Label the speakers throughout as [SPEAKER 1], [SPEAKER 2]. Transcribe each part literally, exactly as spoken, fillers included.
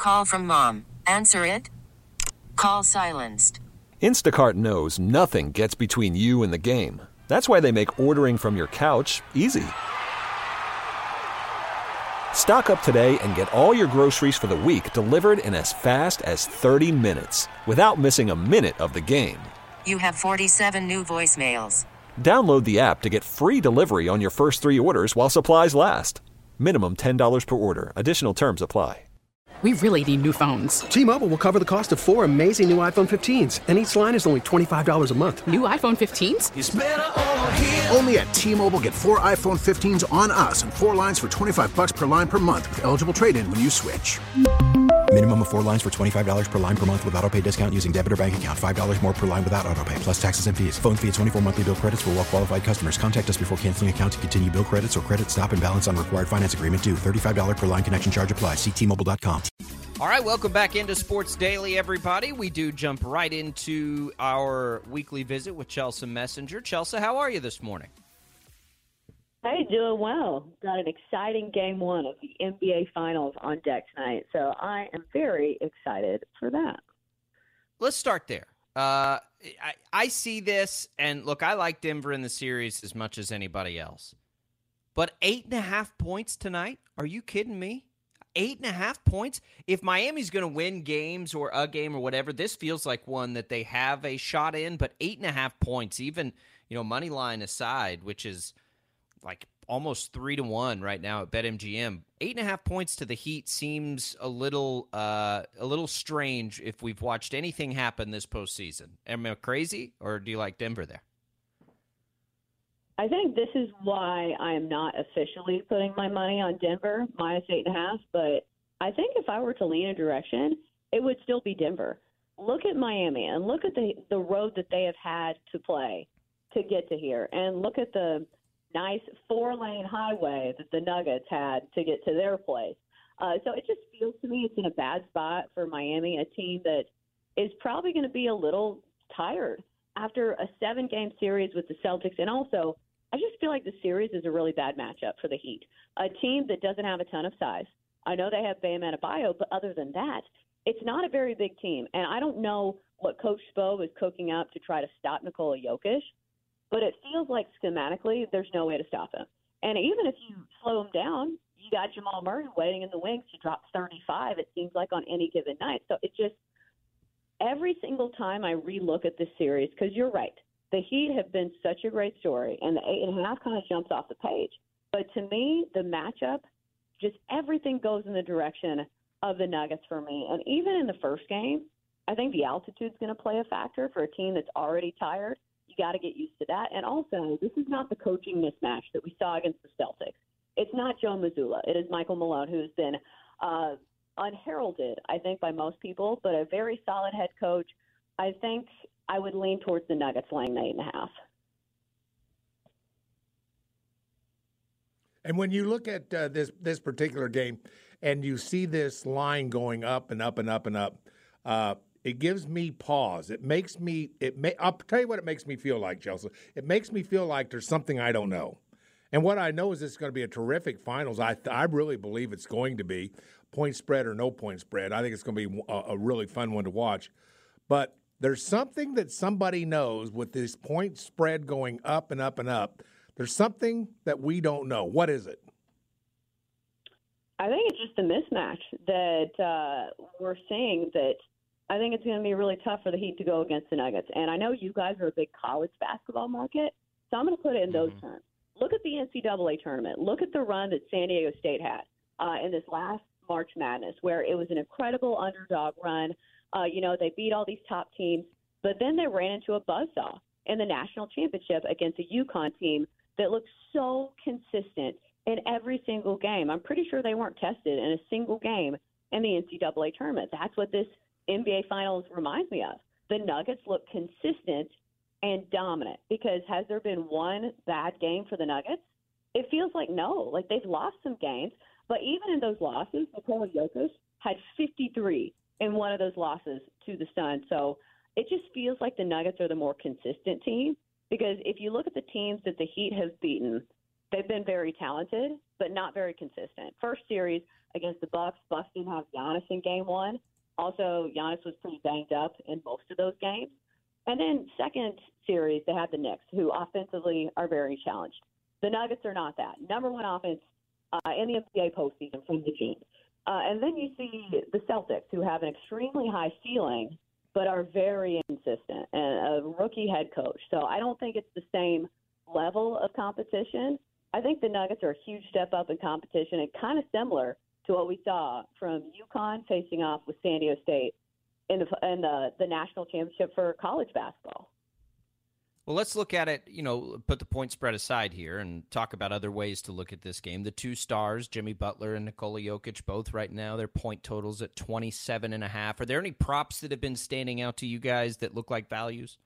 [SPEAKER 1] Call from mom. Answer it. Call silenced.
[SPEAKER 2] Instacart knows nothing gets between you and the game. That's why they make ordering from your couch easy. Stock up today and get all your groceries for the week delivered in as fast as thirty minutes without missing a minute of the game.
[SPEAKER 1] You have forty-seven new voicemails.
[SPEAKER 2] Download the app to get free delivery on your first three orders while supplies last. Minimum ten dollars per order. Additional terms apply.
[SPEAKER 3] We really need new phones.
[SPEAKER 4] T-Mobile will cover the cost of four amazing new iPhone fifteens, and each line is only twenty-five dollars a month.
[SPEAKER 3] New iPhone fifteens?
[SPEAKER 5] It's better over here.
[SPEAKER 6] Only at T-Mobile, get four iPhone fifteens on us and four lines for twenty-five bucks per line per month with eligible trade-in when you switch.
[SPEAKER 7] Minimum of four lines for twenty-five dollars per line per month with autopay discount using debit or bank account. five dollars more per line without autopay, plus taxes and fees. Phone fee at twenty-four monthly bill credits for well-qualified customers. Contact us before canceling account to continue bill credits or credit stop and balance on required finance agreement due. thirty-five dollars per line connection charge applies. See T Mobile dot com.
[SPEAKER 8] All right, welcome back into Sports Daily, everybody. We do jump right into our weekly visit with Chelsea Messenger. Chelsea, how are you this morning?
[SPEAKER 9] Hey, doing well. Got an exciting game one of the N B A Finals on deck tonight, so I am very excited for that.
[SPEAKER 8] Let's start there. Uh, I, I see this, and look, I like Denver in the series as much as anybody else. But eight and a half points tonight? Are you kidding me? Eight and a half points? If Miami's going to win games or a game or whatever, this feels like one that they have a shot in, but eight and a half points, even, you know, money line aside, which is like almost three to one right now at BetMGM. Eight and a half points to the Heat seems a little, uh, a little strange if we've watched anything happen this postseason. Am I crazy, or do you like Denver there?
[SPEAKER 9] I think this is why I am not officially putting my money on Denver minus eight and a half, but I think if I were to lean a direction, it would still be Denver. Look at Miami and look at the, the road that they have had to play to get to here, and look at the nice four-lane highway that the Nuggets had to get to their place. Uh, so it just feels to me it's in a bad spot for Miami, a team that is probably going to be a little tired after a seven-game series with the Celtics. And also, I just feel like the series is a really bad matchup for the Heat, a team that doesn't have a ton of size. I know they have Bam Adebayo, but other than that, it's not a very big team. And I don't know what Coach Spo is cooking up to try to stop Nikola Jokic, but it feels like schematically there's no way to stop him. And even if you slow him down, you got Jamal Murray waiting in the wings to drop thirty-five, it seems like, on any given night. So it just – every single time I relook at this series, because you're right, the Heat have been such a great story, and the eight and a half kind of jumps off the page. But to me, the matchup, just everything goes in the direction of the Nuggets for me. And even in the first game, I think the altitude's going to play a factor for a team that's already tired. You got to get used to that. And also, this is not the coaching mismatch that we saw against the Celtics. It's not Joe Mazzulla. It is Michael Malone, who's been uh, unheralded, I think, by most people, but a very solid head coach. I think I would lean towards the Nuggets laying the eight and a half.
[SPEAKER 10] And when you look at uh, this this particular game and you see this line going up and up and up and up, uh, it gives me pause. It makes me it may I'll tell you what it makes me feel like, Chelsea. It makes me feel like there's something I don't know. And what I know is it's going to be a terrific finals. I I really believe it's going to be point spread or no point spread. I think it's going to be a, a really fun one to watch. But there's something that somebody knows with this point spread going up and up and up. There's something that we don't know. What is it?
[SPEAKER 9] I think it's just a mismatch that uh, we're seeing that I think it's going to be really tough for the Heat to go against the Nuggets. And I know you guys are a big college basketball market, so I'm going to put it in those mm-hmm. terms. Look at the N C double A tournament. Look at the run that San Diego State had uh, in this last March Madness, where it was an incredible underdog run. Uh, you know, they beat all these top teams, but then they ran into a buzzsaw in the national championship against a UConn team that looked so consistent in every single game. I'm pretty sure they weren't tested in a single game in the N C double A tournament. That's what this N B A Finals reminds me of. The Nuggets look consistent and dominant, because has there been one bad game for the Nuggets? It feels like no. Like, they've lost some games, but even in those losses, Nikola Jokic had fifty-three in one of those losses to the Suns. So it just feels like the Nuggets are the more consistent team, because if you look at the teams that the Heat have beaten, they've been very talented, but not very consistent. First series against the Bucks. Bucks didn't have Giannis in game one. Also, Giannis was pretty banged up in most of those games. And then second series, they had the Knicks, who offensively are very challenged. The Nuggets are not that. Number one offense uh, in the N B A postseason from the team. Uh, and then you see the Celtics, who have an extremely high ceiling, but are very inconsistent, and a rookie head coach. So I don't think it's the same level of competition. I think the Nuggets are a huge step up in competition and kind of similar to what we saw from UConn facing off with San Diego State in the, in the, the national championship for college basketball.
[SPEAKER 8] Well, let's look at it, you know, put the point spread aside here and talk about other ways to look at this game. The two stars, Jimmy Butler and Nikola Jokic, both right now, their point totals at twenty-seven and a half. Are there any props that have been standing out to you guys that look like values?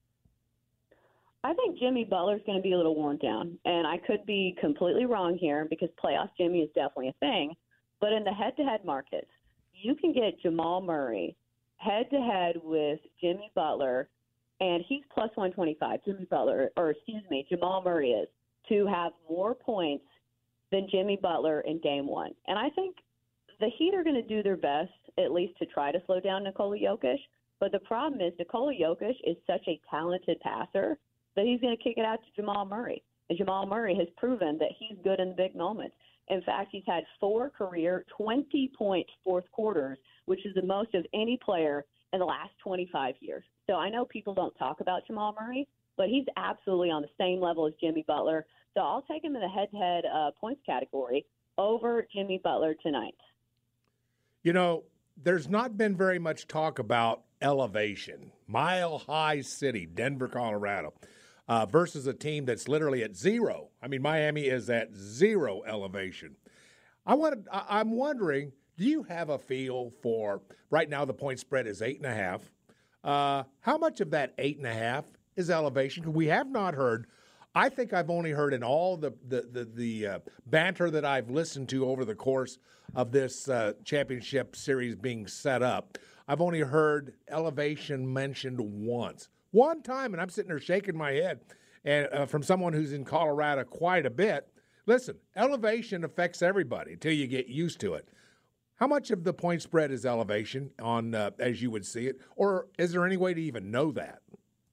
[SPEAKER 9] I think Jimmy Butler's going to be a little worn down, and I could be completely wrong here because playoff Jimmy is definitely a thing. But in the head-to-head markets, you can get Jamal Murray head-to-head with Jimmy Butler, and he's plus one twenty-five, Jimmy Butler, or excuse me, Jamal Murray is, to have more points than Jimmy Butler in game one. And I think the Heat are going to do their best, at least to try to slow down Nikola Jokic. But the problem is Nikola Jokic is such a talented passer that he's going to kick it out to Jamal Murray. And Jamal Murray has proven that he's good in the big moments. In fact, he's had four career twenty-point fourth quarters, which is the most of any player in the last twenty-five years. So I know people don't talk about Jamal Murray, but he's absolutely on the same level as Jimmy Butler. So I'll take him in the head-to-head uh, points category over Jimmy Butler tonight.
[SPEAKER 10] You know, there's not been very much talk about elevation. Mile High City, Denver, Colorado, uh, versus a team that's literally at zero. I mean, Miami is at zero elevation. I wanted, I, I'm wondering, do you have a feel for, right now the point spread is eight and a half. Uh, how much of that eight and a half is elevation? We have not heard. I think I've only heard in all the the the, the uh, banter that I've listened to over the course of this uh, championship series being set up, I've only heard elevation mentioned once, one time, and I'm sitting there shaking my head. And uh, from someone who's in Colorado quite a bit, listen, elevation affects everybody until you get used to it. How much of the point spread is elevation on uh, as you would see it, or is there any way to even know that?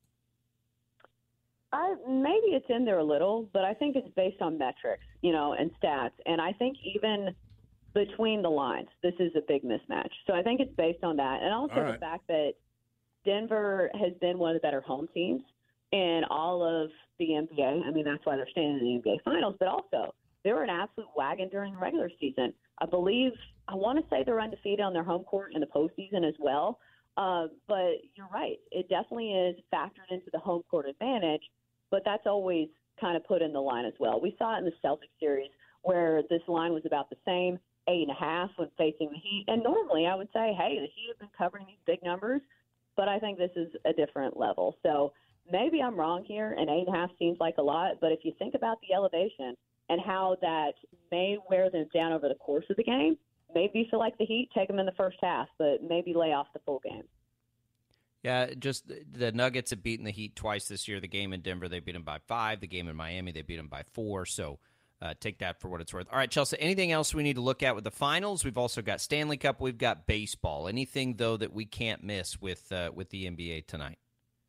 [SPEAKER 9] I, maybe it's in there a little, but I think it's based on metrics, you know, and stats. And I think even between the lines, this is a big mismatch. So I think it's based on that. And also right. the fact that Denver has been one of the better home teams in all of the N B A. I mean, that's why they're staying in the N B A Finals. But also, they were an absolute wagon during the regular season. I believe, I want to say they're undefeated on their home court in the postseason as well. Uh, but you're right. It definitely is factored into the home court advantage, but that's always kind of put in the line as well. We saw it in the Celtics series where this line was about the same, eight and a half when facing the Heat. And normally I would say, hey, the Heat have been covering these big numbers, but I think this is a different level. So maybe I'm wrong here, and eight and a half seems like a lot, but if you think about the elevation and how that may wear them down over the course of the game, maybe you feel like the Heat, take them in the first half, but maybe lay off the full game.
[SPEAKER 8] Yeah, just the Nuggets have beaten the Heat twice this year. The game in Denver, they beat them by five. The game in Miami, they beat them by four. So uh, take that for what it's worth. All right, Chelsea, anything else we need to look at with the finals? We've also got Stanley Cup. We've got baseball. Anything, though, that we can't miss with uh, with the N B A tonight?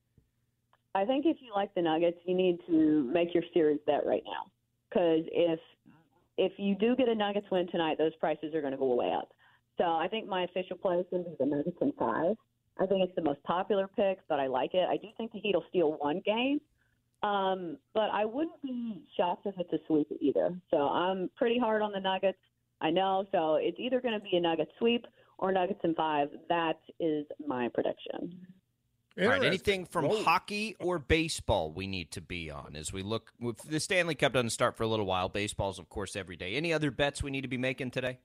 [SPEAKER 9] I think if you like the Nuggets, you need to make your series bet right now. Because if if you do get a Nuggets win tonight, those prices are going to go way up. So I think my official play is going to be the Nuggets in five. I think it's the most popular pick, but I like it. I do think the Heat will steal one game, um, but I wouldn't be shocked if it's a sweep either. So I'm pretty hard on the Nuggets. I know. So it's either going to be a Nuggets sweep or Nuggets in five. That is my prediction.
[SPEAKER 8] All right, anything from Whoa. hockey or baseball we need to be on as we look? The Stanley Cup doesn't start for a little while. Baseball's, of course, every day. Any other bets we need to be making today?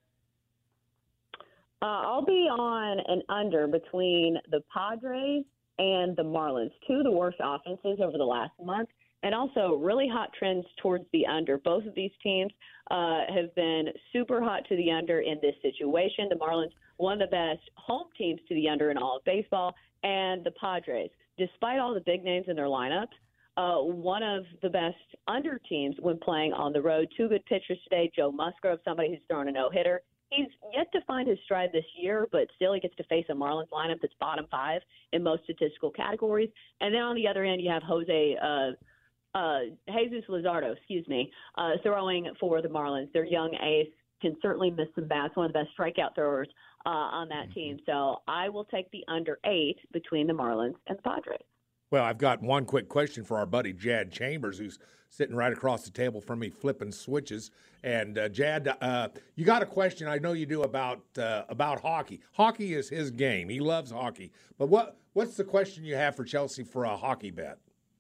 [SPEAKER 9] Uh, I'll be on an under between the Padres and the Marlins, two of the worst offenses over the last month, and also really hot trends towards the under. Both of these teams uh, have been super hot to the under in this situation. The Marlins, one of the best home teams to the under in all of baseball, and the Padres, despite all the big names in their lineup, uh, one of the best under teams when playing on the road. Two good pitchers today, Joe Musgrove, somebody who's thrown a no-hitter, he's yet to find his stride this year, but still he gets to face a Marlins lineup that's bottom five in most statistical categories. And then on the other end, you have Jose uh, uh, Jesus Luzardo, excuse me, uh, throwing for the Marlins. Their young ace can certainly miss some bats, one of the best strikeout throwers uh, on that team. So I will take the under eight between the Marlins and the Padres.
[SPEAKER 10] Well, I've got one quick question for our buddy Jad Chambers, who's sitting right across the table from me flipping switches. And uh, Jad, uh, you got a question I know you do about uh, about hockey. Hockey is his game. He loves hockey. But what what's the question you have for Chelsea for a hockey bet?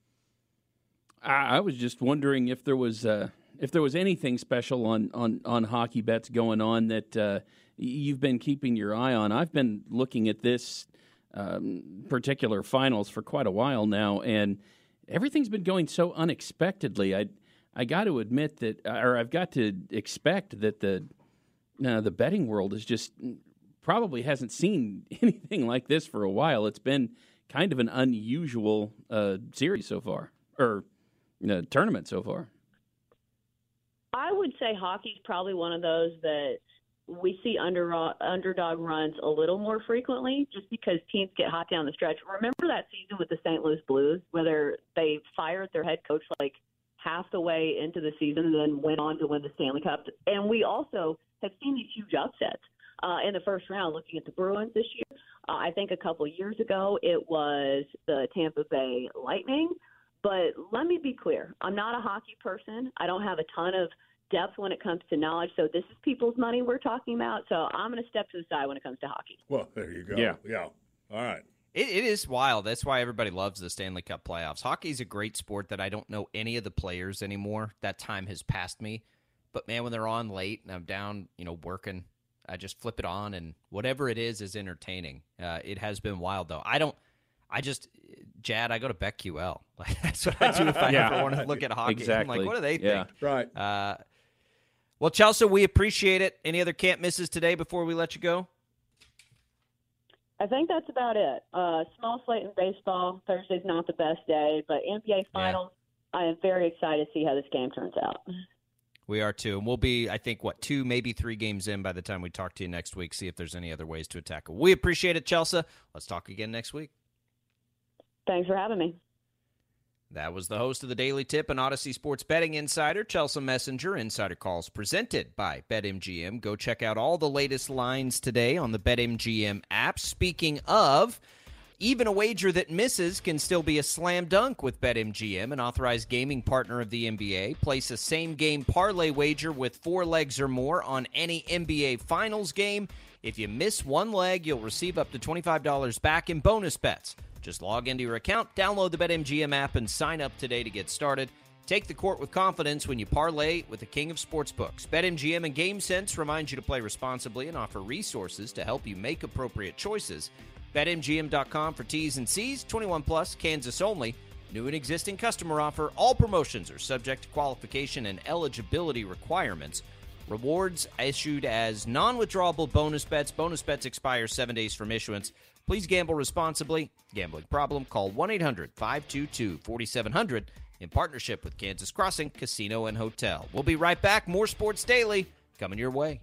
[SPEAKER 5] I, I was just wondering if there was uh, if there was anything special on, on, on hockey bets going on that uh, you've been keeping your eye on. I've been looking at this um, particular finals for quite a while now, and everything's been going so unexpectedly. I I got to admit that, or I've got to expect that the uh, the betting world is just probably hasn't seen anything like this for a while. It's been kind of an unusual uh, series so far, or you know, tournament so far.
[SPEAKER 9] I would say hockey's probably one of those that we see under, underdog runs a little more frequently just because teams get hot down the stretch. Remember that season with the Saint Louis Blues where they fired their head coach like half the way into the season and then went on to win the Stanley Cup? And we also have seen these huge upsets uh, in the first round looking at the Bruins this year. Uh, I think a couple of years ago it was the Tampa Bay Lightning. But let me be clear. I'm not a hockey person. I don't have a ton of depth when it comes to knowledge. So this is people's money we're talking about. So I'm going to step to the side when it comes to hockey.
[SPEAKER 10] Well, there you go.
[SPEAKER 5] Yeah.
[SPEAKER 10] Yeah. All right.
[SPEAKER 8] It, it is wild. That's why everybody loves the Stanley Cup playoffs. Hockey is a great sport that I don't know any of the players anymore. That time has passed me. But, man, when they're on late and I'm down, you know, working, I just flip it on, and whatever it is is entertaining. Uh, it has been wild, though. I don't – I just – Jad, I go to BetQL. Like, that's what I do if I
[SPEAKER 5] yeah.
[SPEAKER 8] ever want to look at hockey.
[SPEAKER 5] Exactly.
[SPEAKER 8] I'm like, what do they
[SPEAKER 5] yeah.
[SPEAKER 8] think?
[SPEAKER 10] Right.
[SPEAKER 8] Uh, well, Chelsea, we appreciate it. Any other can't misses today before we let you go?
[SPEAKER 9] I think that's about it. Uh, small slate in baseball. Thursday's not the best day, but N B A Finals, yeah. I am very excited to see how this game turns out.
[SPEAKER 8] We are too. And we'll be, I think, what, two, maybe three games in by the time we talk to you next week, see if there's any other ways to attack it. We appreciate it, Chelsea. Let's talk again next week.
[SPEAKER 9] Thanks for having me.
[SPEAKER 8] That was the host of the Daily Tip and Odyssey Sports Betting Insider, Chelsea Messenger. Insider Calls presented by BetMGM. Go check out all the latest lines today on the BetMGM app. Speaking of, even a wager that misses can still be a slam dunk with BetMGM, an authorized gaming partner of the N B A. Place a same-game parlay wager with four legs or more on any N B A Finals game. If you miss one leg, you'll receive up to twenty-five dollars back in bonus bets. Just log into your account, download the BetMGM app, and sign up today to get started. Take the court with confidence when you parlay with the king of sportsbooks. BetMGM and GameSense remind you to play responsibly and offer resources to help you make appropriate choices. Bet M G M dot com for T's and C's, twenty-one plus, Kansas only. New and existing customer offer. All promotions are subject to qualification and eligibility requirements. Rewards issued as non-withdrawable bonus bets. Bonus bets expire seven days from issuance. Please gamble responsibly. Gambling problem? Call one eight hundred five two two four seven zero zero in partnership with Kansas Crossing Casino and Hotel. We'll be right back. More Sports Daily coming your way.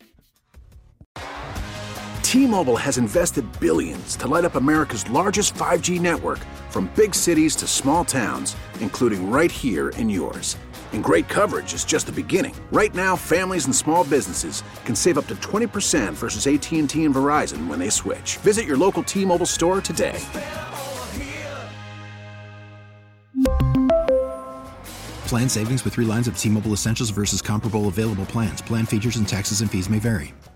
[SPEAKER 6] T-Mobile has invested billions to light up America's largest five G network, from big cities to small towns, including right here in yours. And great coverage is just the beginning. Right now, families and small businesses can save up to twenty percent versus A T and T and Verizon when they switch. Visit your local T-Mobile store today.
[SPEAKER 7] Plan savings with three lines of T-Mobile Essentials versus comparable available plans. Plan features and taxes and fees may vary.